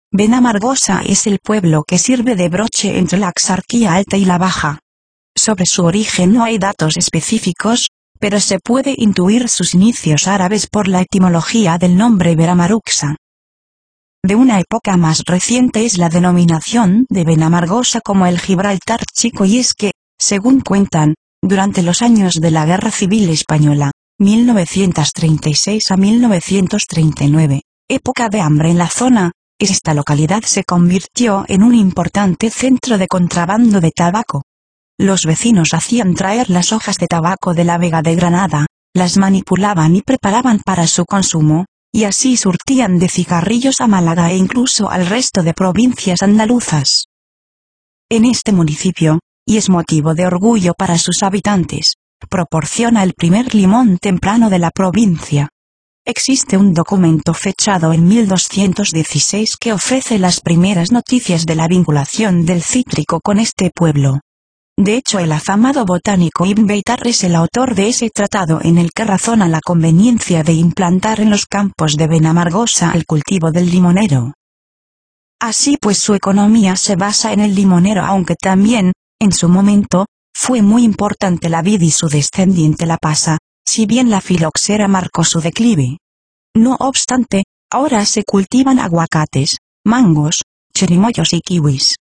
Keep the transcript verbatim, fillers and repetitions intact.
Benamargosa es el pueblo que sirve de broche entre la Axarquía Alta y la Baja. Sobre su origen no hay datos específicos, pero se puede intuir sus inicios árabes por la etimología del nombre Benamaruxa. De una época más reciente es la denominación de Benamargosa como el Gibraltar Chico, y es que, según cuentan, durante los años de la Guerra Civil Española, mil novecientos treinta y seis a mil novecientos treinta y nueve, época de hambre en la zona, esta localidad se convirtió en un importante centro de contrabando de tabaco. Los vecinos hacían traer las hojas de tabaco de la Vega de Granada, las manipulaban y preparaban para su consumo, y así surtían de cigarrillos a Málaga e incluso al resto de provincias andaluzas. En este municipio, y es motivo de orgullo para sus habitantes, proporciona el primer limón temprano de la provincia. Existe un documento fechado en mil doscientos dieciséis que ofrece las primeras noticias de la vinculación del cítrico con este pueblo. De hecho, el afamado botánico Ibn Beitar es el autor de ese tratado en el que razona la conveniencia de implantar en los campos de Benamargosa el cultivo del limonero. Así pues, su economía se basa en el limonero, aunque también, en su momento, fue muy importante la vid y su descendiente la pasa, si bien la filoxera marcó su declive. No obstante, ahora se cultivan aguacates, mangos, chirimoyos y kiwis.